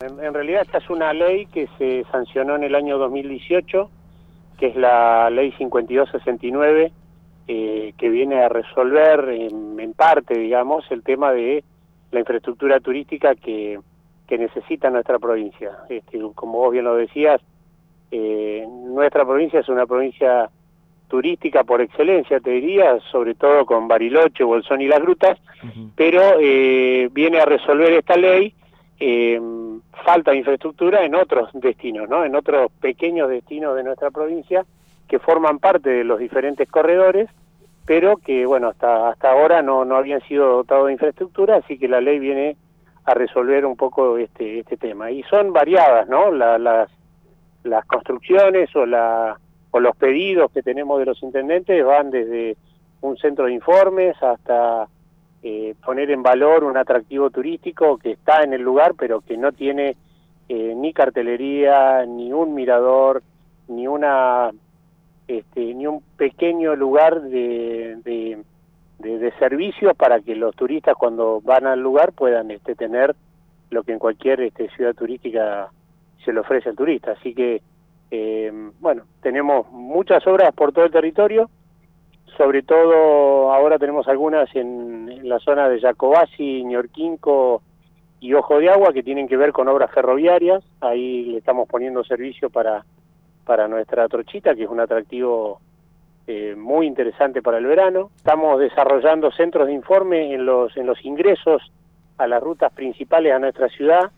en realidad esta es una ley que se sancionó en el año 2018, que es la ley 5269, que viene a resolver en parte, digamos, el tema de la infraestructura turística que necesita nuestra provincia. Como vos bien lo decías, nuestra provincia es una provincia turística por excelencia, te diría, sobre todo con Bariloche, Bolsón y Las Grutas, pero viene a resolver esta ley falta de infraestructura en otros destinos, ¿no? En otros pequeños destinos de nuestra provincia que forman parte de los diferentes corredores, pero que, bueno, hasta ahora no habían sido dotados de infraestructura, así que la ley viene a resolver un poco este tema. Y son variadas, ¿no? Las construcciones o los pedidos que tenemos de los intendentes van desde un centro de informes hasta poner en valor un atractivo turístico que está en el lugar, pero que no tiene ni cartelería, ni un mirador, ni un pequeño lugar de servicios para que los turistas cuando van al lugar puedan tener lo que en cualquier ciudad turística se le ofrece al turista. Así que, bueno, tenemos muchas obras por todo el territorio, sobre todo ahora tenemos algunas en la zona de Jacobasi, Ñorquinco y Ojo de Agua que tienen que ver con obras ferroviarias. Ahí le estamos poniendo servicio para nuestra trochita, que es un atractivo muy interesante para el verano. Estamos desarrollando centros de informe en los ingresos a las rutas principales a nuestra ciudad.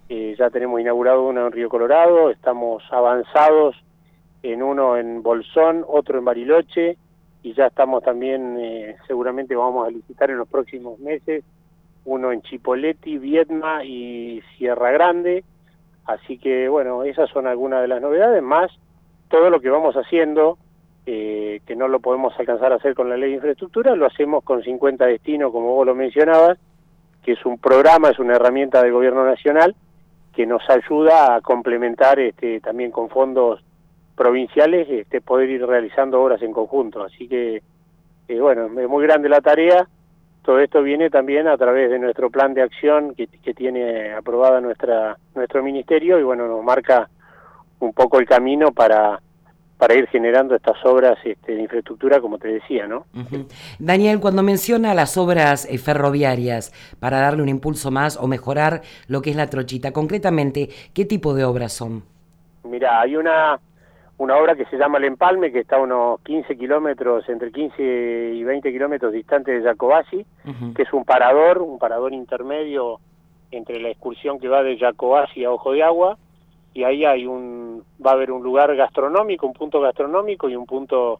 Ya tenemos inaugurado uno en Río Colorado, estamos avanzados en uno en Bolsón, otro en Bariloche, y ya estamos también, seguramente vamos a licitar en los próximos meses, uno en Chipoleti, Viedma y Sierra Grande. Así que, bueno, esas son algunas de las novedades, más todo lo que vamos haciendo, que no lo podemos alcanzar a hacer con la ley de infraestructura, lo hacemos con 50 destinos, como vos lo mencionabas, que es un programa, es una herramienta del gobierno nacional, que nos ayuda a complementar también con fondos provinciales, poder ir realizando obras en conjunto. Así que, bueno, es muy grande la tarea. Todo esto viene también a través de nuestro plan de acción que tiene aprobada nuestro ministerio y, bueno, nos marca un poco el camino para ir generando estas obras de infraestructura, como te decía, ¿no? Daniel, cuando menciona las obras ferroviarias para darle un impulso más o mejorar lo que es la trochita, concretamente, ¿qué tipo de obras son? Mirá, hay una obra que se llama El Empalme, que está a unos 15 kilómetros, entre 15 y 20 kilómetros distante de Jacobasi, que es un parador intermedio entre la excursión que va de Jacobasi a Ojo de Agua, y ahí va a haber un lugar gastronómico, un punto gastronómico y un punto,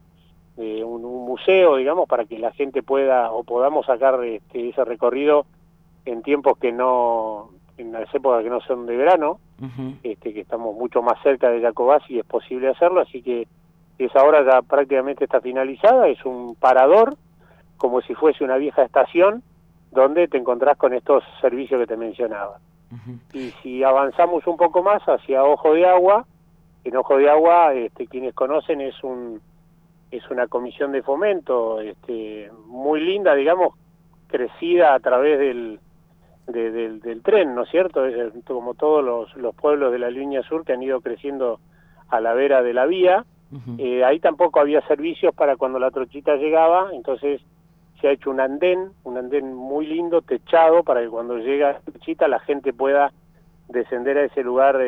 un museo, digamos, para que la gente podamos sacar ese recorrido en tiempos en las épocas que no son de verano, que estamos mucho más cerca de Jacobasi y es posible hacerlo, así que esa obra ya prácticamente está finalizada, es un parador, como si fuese una vieja estación, donde te encontrás con estos servicios que te mencionaba. Y si avanzamos un poco más hacia Ojo de Agua, en Ojo de Agua, quienes conocen, es una comisión de fomento muy linda, digamos, crecida a través del tren, ¿no es cierto? Es como todos los pueblos de la línea sur que han ido creciendo a la vera de la vía. Ahí tampoco había servicios para cuando la trochita llegaba, entonces se ha hecho un andén muy lindo, techado, para que cuando llega la trochita la gente pueda descender a ese lugar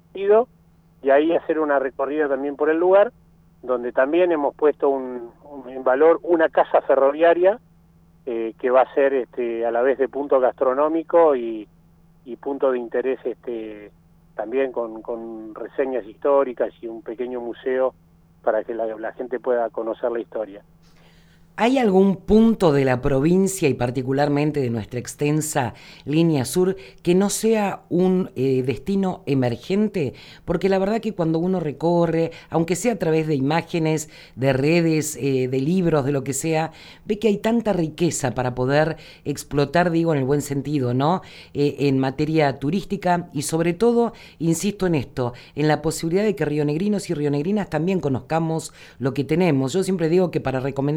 y ahí hacer una recorrida también por el lugar, donde también hemos puesto en valor una casa ferroviaria, que va a ser a la vez de punto gastronómico y punto de interés también con reseñas históricas y un pequeño museo para que la gente pueda conocer la historia. ¿Hay algún punto de la provincia y particularmente de nuestra extensa línea sur que no sea un destino emergente? Porque la verdad que cuando uno recorre, aunque sea a través de imágenes, de redes, de libros, de lo que sea, ve que hay tanta riqueza para poder explotar, digo en el buen sentido, ¿no? En materia turística y sobre todo, insisto en esto, en la posibilidad de que rionegrinos y rionegrinas también conozcamos lo que tenemos. Yo siempre digo que para recomendarlo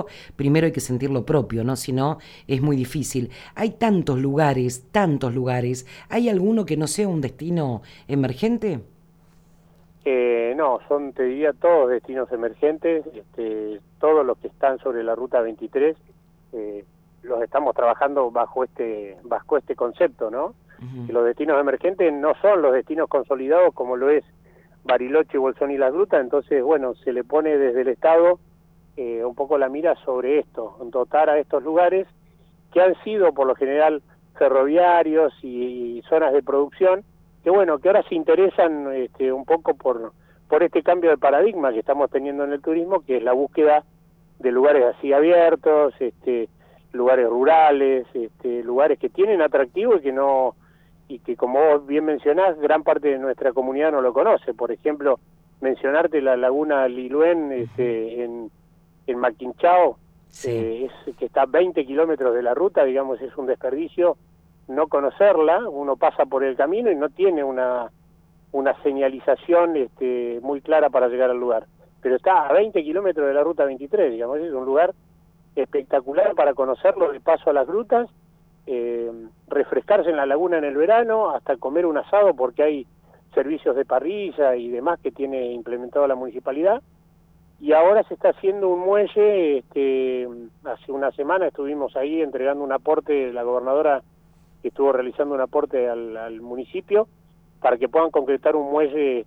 primero hay que sentirlo propio, ¿no? Si no, es muy difícil. Hay tantos lugares, ¿hay alguno que no sea un destino emergente? No, son, te diría, todos destinos emergentes, todos los que están sobre la Ruta 23, los estamos trabajando bajo este concepto, ¿no? Uh-huh. Que los destinos emergentes no son los destinos consolidados como lo es Bariloche, Bolsón y Las Grutas, entonces, bueno, se le pone desde el Estado un poco la mira sobre esto, dotar a estos lugares que han sido, por lo general, ferroviarios y zonas de producción, que bueno, que ahora se interesan un poco por este cambio de paradigma que estamos teniendo en el turismo, que es la búsqueda de lugares así abiertos, lugares rurales, lugares que tienen atractivo y que como vos bien mencionás, gran parte de nuestra comunidad no lo conoce. Por ejemplo, mencionarte la laguna Liluén en Maquinchao, sí. que está a 20 kilómetros de la ruta, digamos, es un desperdicio no conocerla. Uno pasa por el camino y no tiene una señalización muy clara para llegar al lugar, pero está a 20 kilómetros de la Ruta 23, digamos, es un lugar espectacular para conocerlo de paso a las grutas, refrescarse en la laguna en el verano, hasta comer un asado porque hay servicios de parrilla y demás que tiene implementado la municipalidad. Y ahora se está haciendo un muelle, hace una semana estuvimos ahí entregando un aporte, la gobernadora que estuvo realizando un aporte al municipio para que puedan concretar un muelle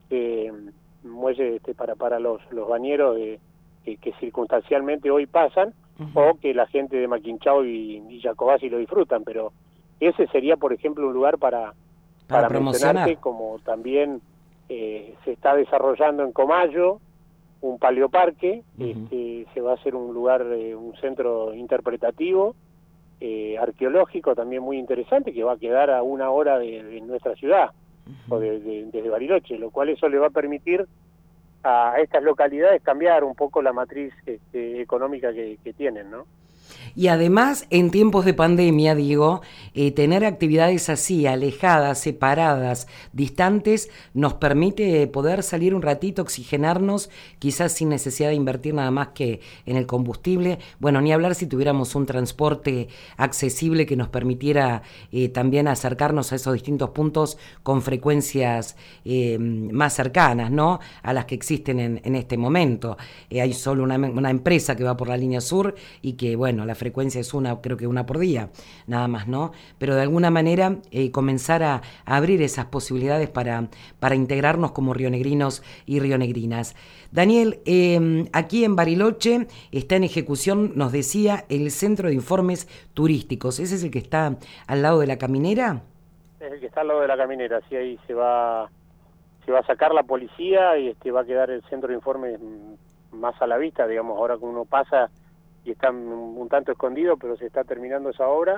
para los bañeros que circunstancialmente hoy pasan, uh-huh, o que la gente de Maquinchao y Jacobasi lo disfrutan, pero ese sería, por ejemplo, un lugar para mencionarte, como también se está desarrollando en Comayo un paleoparque, uh-huh, se va a hacer un lugar, un centro interpretativo, arqueológico también muy interesante, que va a quedar a 1 hora de nuestra ciudad, uh-huh, o desde Bariloche, lo cual eso le va a permitir a estas localidades cambiar un poco la matriz económica que tienen, ¿no? Y además, en tiempos de pandemia, digo, tener actividades así, alejadas, separadas, distantes, nos permite poder salir un ratito, oxigenarnos, quizás sin necesidad de invertir nada más que en el combustible. Bueno, ni hablar si tuviéramos un transporte accesible que nos permitiera también acercarnos a esos distintos puntos con frecuencias más cercanas, ¿no?, a las que existen en este momento. Hay solo una empresa que va por la línea sur y que, bueno, la frecuencia es creo que una por día, nada más, ¿no? Pero de alguna manera comenzar a abrir esas posibilidades para integrarnos como rionegrinos y rionegrinas. Daniel, aquí en Bariloche está en ejecución, nos decía, el Centro de Informes Turísticos. ¿Ese es el que está al lado de la caminera? Es el que está al lado de la caminera, sí, ahí se va a sacar la policía y va a quedar el Centro de Informes más a la vista, digamos, ahora que uno pasa y está un tanto escondido, pero se está terminando esa obra.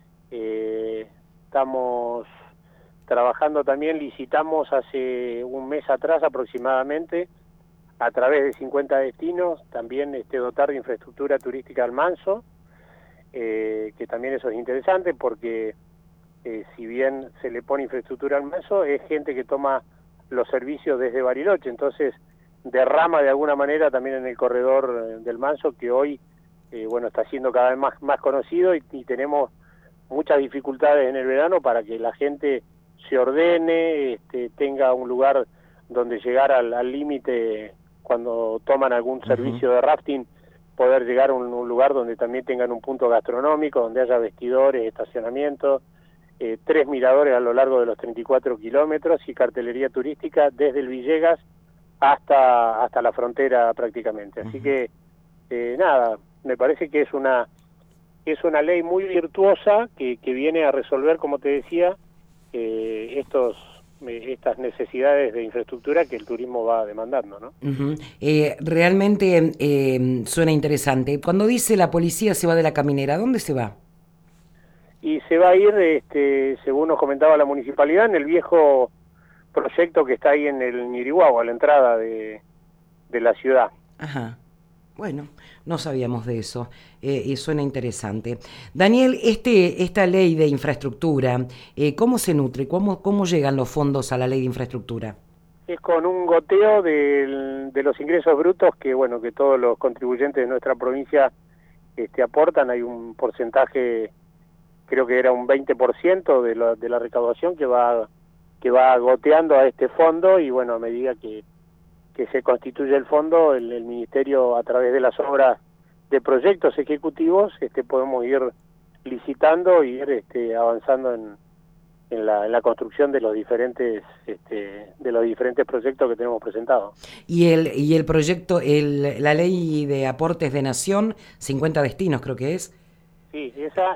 Estamos trabajando también, licitamos hace un mes atrás aproximadamente, a través de 50 destinos, también dotar de infraestructura turística al Manso, que también eso es interesante porque si bien se le pone infraestructura al Manso, es gente que toma los servicios desde Bariloche, entonces derrama de alguna manera también en el corredor del Manso, que hoy está siendo cada vez más conocido y tenemos muchas dificultades en el verano para que la gente se ordene, tenga un lugar donde llegar al límite cuando toman algún servicio, uh-huh, de rafting, poder llegar a un lugar donde también tengan un punto gastronómico, donde haya vestidores, estacionamientos, 3 miradores a lo largo de los 34 kilómetros y cartelería turística desde el Villegas hasta la frontera prácticamente. Así, uh-huh, que nada, me parece que es una ley muy virtuosa que viene a resolver, como te decía, estas necesidades de infraestructura que el turismo va demandando, ¿no? Uh-huh. Realmente suena interesante. Cuando dice la policía se va de la caminera, ¿dónde se va? Y se va a ir, según nos comentaba la municipalidad, en el viejo proyecto que está ahí en el Ñirihuahua, a la entrada de la ciudad. Ajá. Bueno, no sabíamos de eso, y suena interesante. Daniel, esta ley de infraestructura, ¿cómo se nutre? ¿Cómo llegan los fondos a la ley de infraestructura? Es con un goteo de los ingresos brutos que todos los contribuyentes de nuestra provincia aportan. Hay un porcentaje, creo que era un 20% de la recaudación que va goteando a este fondo, y bueno, a medida que se constituye el fondo, el Ministerio, a través de las obras de proyectos ejecutivos, podemos ir licitando y ir avanzando en la construcción de los diferentes proyectos que tenemos presentados. Y el proyecto, la ley de aportes de nación, 50 destinos creo que es. Sí, esa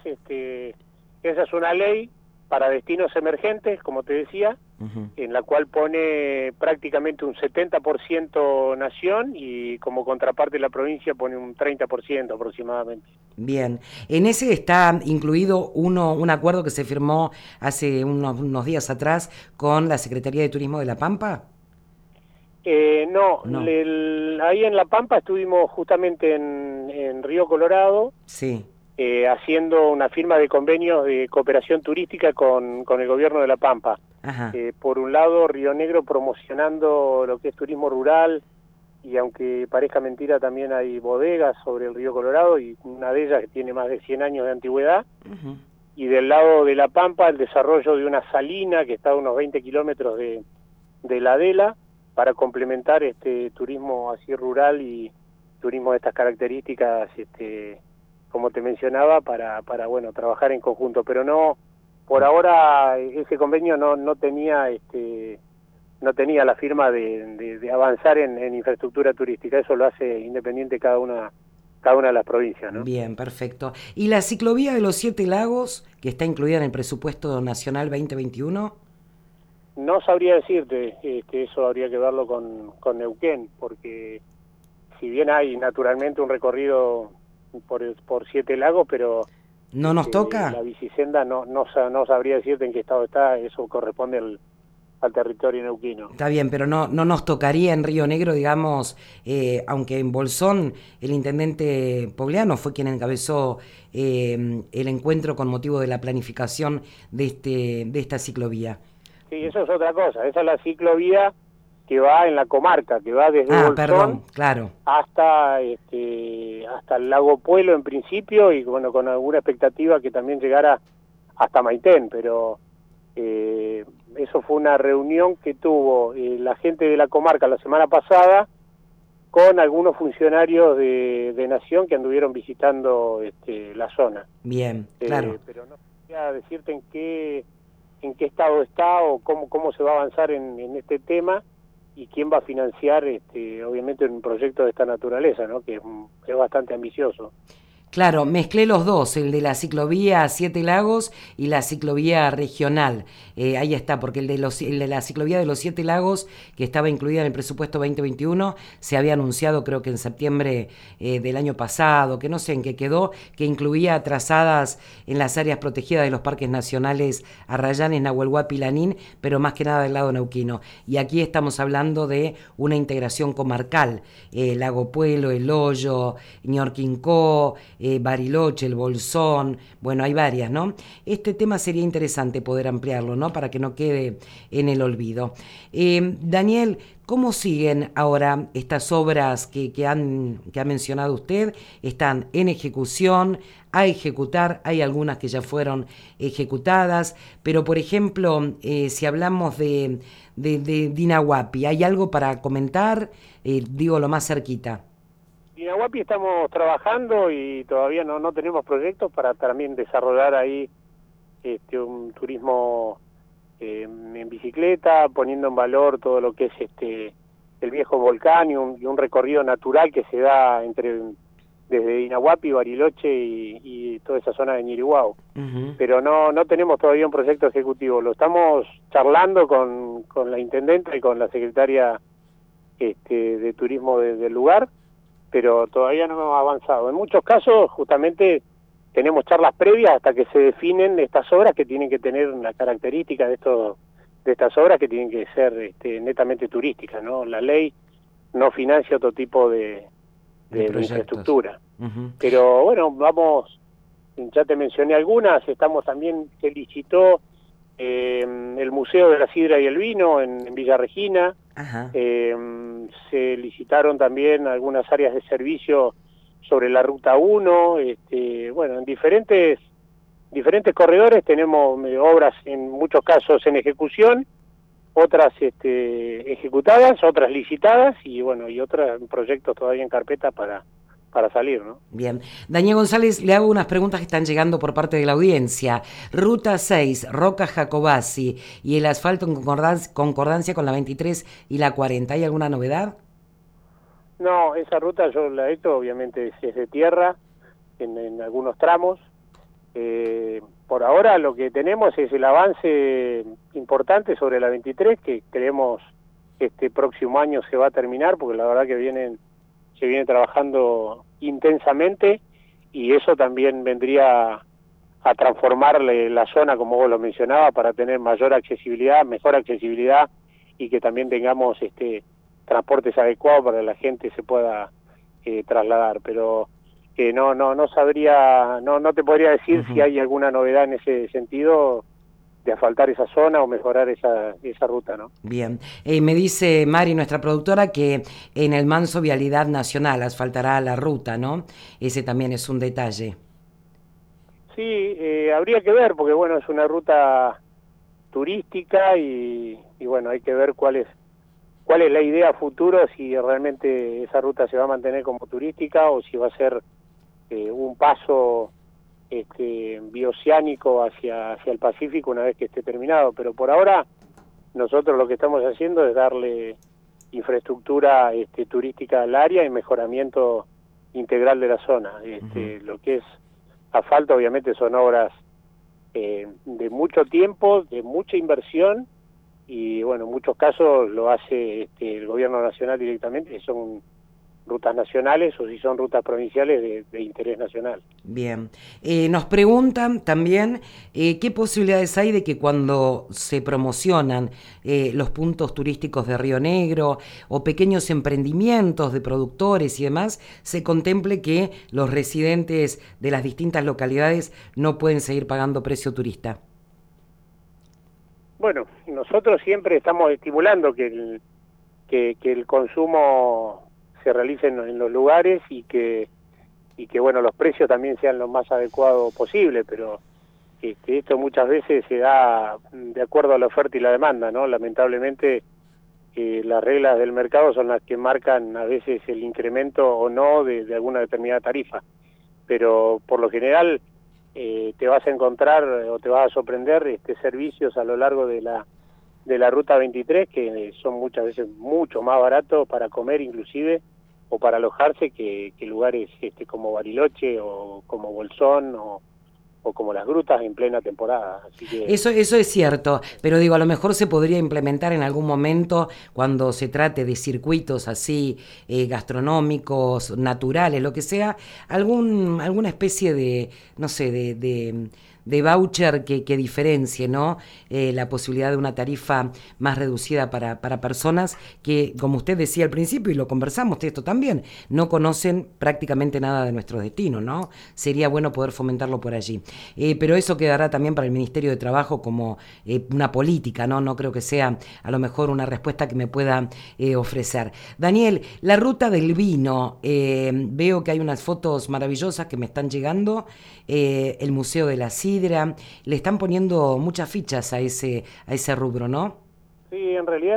es una ley para destinos emergentes, como te decía, en la cual pone prácticamente un 70% nación, y como contraparte la provincia pone un 30% aproximadamente. Bien, en ese está incluido un acuerdo que se firmó hace unos días atrás con la Secretaría de Turismo de La Pampa. No. Ahí en La Pampa estuvimos justamente en Río Colorado, sí, haciendo una firma de convenios de cooperación turística con el gobierno de La Pampa. Por un lado, Río Negro promocionando lo que es turismo rural, y aunque parezca mentira, también hay bodegas sobre el río Colorado, y una de ellas que tiene más de 100 años de antigüedad. Y del lado de La Pampa, el desarrollo de una salina que está a unos 20 kilómetros de la Adela, para complementar turismo así rural y turismo de estas características, como te mencionaba, para bueno, trabajar en conjunto. Pero no, por ahora ese convenio no tenía la firma de avanzar en infraestructura turística. Eso lo hace independiente cada una de las provincias, ¿no? Bien, perfecto. ¿Y la ciclovía de los 7 lagos, que está incluida en el presupuesto nacional 2021? No sabría decirte, eso habría que verlo con Neuquén, porque si bien hay naturalmente un recorrido por 7 lagos, pero ¿no nos toca? La bicisenda no sabría decirte en qué estado está. Eso corresponde al territorio neuquino. Está bien, pero no nos tocaría en Río Negro, digamos, aunque en Bolsón el intendente Pogliano fue quien encabezó el encuentro con motivo de la planificación de esta ciclovía. Sí, eso es otra cosa. Esa es la ciclovía que va en la comarca, que va desde Bolsón, claro, hasta el lago Puelo en principio, y bueno, con alguna expectativa que también llegara hasta Maitén, pero eso fue una reunión que tuvo la gente de la comarca la semana pasada con algunos funcionarios de Nación que anduvieron visitando la zona. Bien, claro. Pero no podría decirte en qué estado está o cómo se va a avanzar en este tema, y quién va a financiar obviamente un proyecto de esta naturaleza, ¿no? Que es bastante ambicioso. Claro, mezclé los dos, el de la ciclovía 7 Lagos y la ciclovía regional. Ahí está, porque el de la ciclovía de los 7 Lagos, que estaba incluida en el presupuesto 2021, se había anunciado creo que en septiembre del año pasado, que no sé en qué quedó, que incluía trazadas en las áreas protegidas de los parques nacionales Arrayanes, Nahuelhuapi y Lanín, pero más que nada del lado neuquino. Y aquí estamos hablando de una integración comarcal, Lago Puelo, El Hoyo, Ñorquincó, Bariloche, el Bolsón, bueno, hay varias, ¿no? Este tema sería interesante poder ampliarlo, ¿no? Para que no quede en el olvido. Daniel, ¿cómo siguen ahora estas obras que ha mencionado usted? ¿Están en ejecución, a ejecutar? Hay algunas que ya fueron ejecutadas, pero por ejemplo, si hablamos de Dinahuapi, ¿hay algo para comentar? Digo, lo más cerquita. Dinahuapi estamos trabajando y todavía no tenemos proyectos para también desarrollar ahí un turismo en bicicleta, poniendo en valor todo lo que es el viejo volcán y un recorrido natural que se da desde Dinahuapi, Bariloche y toda esa zona de Ñirihuao. Pero no tenemos todavía un proyecto ejecutivo. Lo estamos charlando con la intendenta y con la secretaria de turismo del lugar, pero todavía no hemos avanzado. En muchos casos, justamente, tenemos charlas previas hasta que se definen estas obras, que tienen que tener una característica de estas obras, que tienen que ser netamente turísticas, ¿no? La ley no financia otro tipo de infraestructura. Pero bueno, vamos, ya te mencioné algunas. Se licitó el Museo de la Sidra y el Vino en Villa Regina. Se licitaron también algunas áreas de servicio sobre la ruta 1, bueno, en diferentes corredores tenemos obras en muchos casos en ejecución, otras ejecutadas, otras licitadas y bueno, y otros proyectos todavía en carpeta para salir, ¿no? Bien. Daniel González, le hago unas preguntas que están llegando por parte de la audiencia. Ruta 6, Roca Jacobasi y el asfalto en concordancia con la 23 y la 40. ¿Hay alguna novedad? No, esa ruta yo la he hecho, obviamente es de tierra, en algunos tramos. Por ahora lo que tenemos es el avance importante sobre la 23, que creemos que este próximo año se va a terminar, porque la verdad que se viene trabajando intensamente, y eso también vendría a transformarle la zona, como vos lo mencionabas, para tener mejor accesibilidad, y que también tengamos transportes adecuados para que la gente se pueda trasladar. Pero no sabría, no te podría decir si hay alguna novedad en ese sentido de asfaltar esa zona o mejorar esa ruta, ¿no? Bien. Me dice Mari, nuestra productora, que en el Manso Vialidad Nacional asfaltará la ruta, ¿no? Ese también es un detalle. Sí, habría que ver, porque bueno, es una ruta turística y bueno, hay que ver cuál es la idea a futuro, si realmente esa ruta se va a mantener como turística o si va a ser un paso bioceánico hacia el Pacífico una vez que esté terminado. Pero por ahora nosotros lo que estamos haciendo es darle infraestructura turística al área y mejoramiento integral de la zona. Lo que es asfalto obviamente son obras de mucho tiempo, de mucha inversión, y bueno, en muchos casos lo hace el gobierno nacional directamente, que son rutas nacionales, o si son rutas provinciales de interés nacional. Bien. Nos preguntan también qué posibilidades hay de que cuando se promocionan los puntos turísticos de Río Negro o pequeños emprendimientos de productores y demás, se contemple que los residentes de las distintas localidades no pueden seguir pagando precio turista. Bueno, nosotros siempre estamos estimulando que el consumo se realice en los lugares y que bueno, los precios también sean lo más adecuados posible, pero esto muchas veces se da de acuerdo a la oferta y la demanda, ¿no? Lamentablemente las reglas del mercado son las que marcan a veces el incremento o no de alguna determinada tarifa, pero por lo general te vas a encontrar o te vas a sorprender servicios a lo largo de la ruta 23 que son muchas veces mucho más baratos para comer inclusive o para alojarse que lugares como Bariloche o como Bolsón o como Las Grutas en plena temporada. Así que eso es cierto, pero digo, a lo mejor se podría implementar en algún momento cuando se trate de circuitos así gastronómicos, naturales, lo que sea, alguna especie de, no sé, de voucher que diferencie, ¿no? La posibilidad de una tarifa más reducida para personas que, como usted decía al principio, y lo conversamos esto también, no conocen prácticamente nada de nuestro destino, ¿no? Sería bueno poder fomentarlo por allí. Pero eso quedará también para el Ministerio de Trabajo como una política, ¿no? No creo que sea a lo mejor una respuesta que me pueda ofrecer. Daniel, la ruta del vino, veo que hay unas fotos maravillosas que me están llegando, el Museo de la Sidra, le están poniendo muchas fichas a ese rubro, ¿no? Sí, en realidad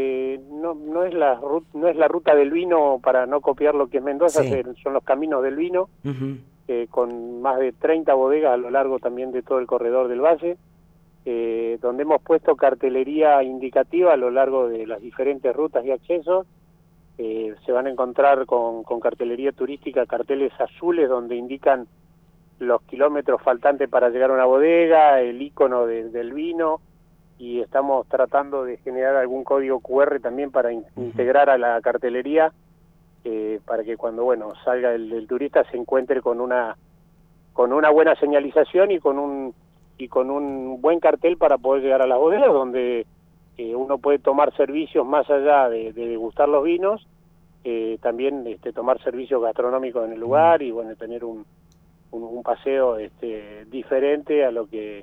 no es la ruta del vino, para no copiar lo que es Mendoza, sí. Son los caminos del vino, con más de 30 bodegas a lo largo también de todo el corredor del valle, donde hemos puesto cartelería indicativa a lo largo de las diferentes rutas y accesos. Se van a encontrar con cartelería turística, carteles azules donde indican los kilómetros faltantes para llegar a una bodega, el icono del vino, y estamos tratando de generar algún código QR también para integrar a la cartelería, para que cuando salga el turista se encuentre con una buena señalización y con un buen cartel para poder llegar a las bodegas, donde uno puede tomar servicios más allá de degustar los vinos, también tomar servicios gastronómicos en el lugar y tener un paseo diferente a lo que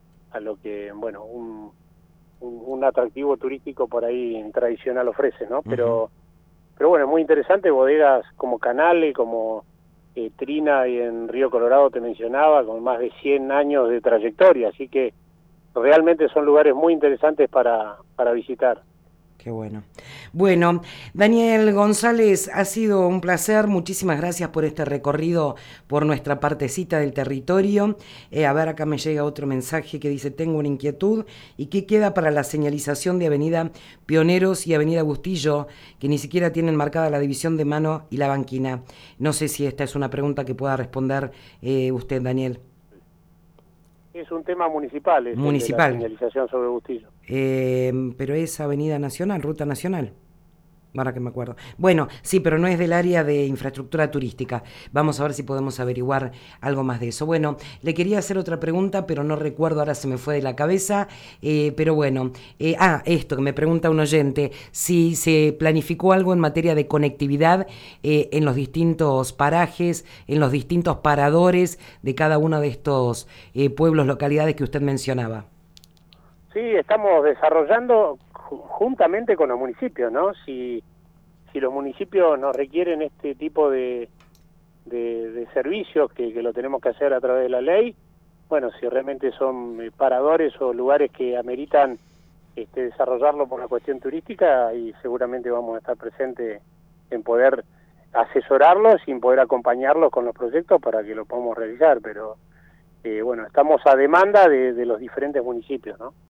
un atractivo turístico por ahí tradicional ofrece, ¿no? Pero bueno, muy interesante, bodegas como Canale, como Trina y en Río Colorado te mencionaba, con más de 100 años de trayectoria, así que realmente son lugares muy interesantes para visitar. Qué bueno. Bueno, Daniel González, ha sido un placer. Muchísimas gracias por este recorrido por nuestra partecita del territorio. A ver, acá me llega otro mensaje que dice, tengo una inquietud. ¿Y qué queda para la señalización de Avenida Pioneros y Avenida Bustillo, que ni siquiera tienen marcada la división de mano y la banquina? No sé si esta es una pregunta que pueda responder usted, Daniel. Es un tema municipal, es el de la señalización sobre Bustillo. Pero es Avenida Nacional, Ruta Nacional. Ahora que me acuerdo. Bueno, sí, pero no es del área de infraestructura turística. Vamos a ver si podemos averiguar algo más de eso. Bueno, le quería hacer otra pregunta, pero no recuerdo, ahora se me fue de la cabeza. Pero bueno, esto que me pregunta un oyente, si se planificó algo en materia de conectividad en los distintos parajes, en los distintos paradores de cada uno de estos pueblos, localidades que usted mencionaba. Sí, estamos desarrollando juntamente con los municipios, ¿no? Si los municipios nos requieren este tipo de servicios, que lo tenemos que hacer a través de la ley, bueno, si realmente son paradores o lugares que ameritan desarrollarlo por una cuestión turística, y seguramente vamos a estar presentes en poder asesorarlos y en poder acompañarlos con los proyectos para que lo podamos realizar, pero bueno, estamos a demanda de los diferentes municipios, ¿no?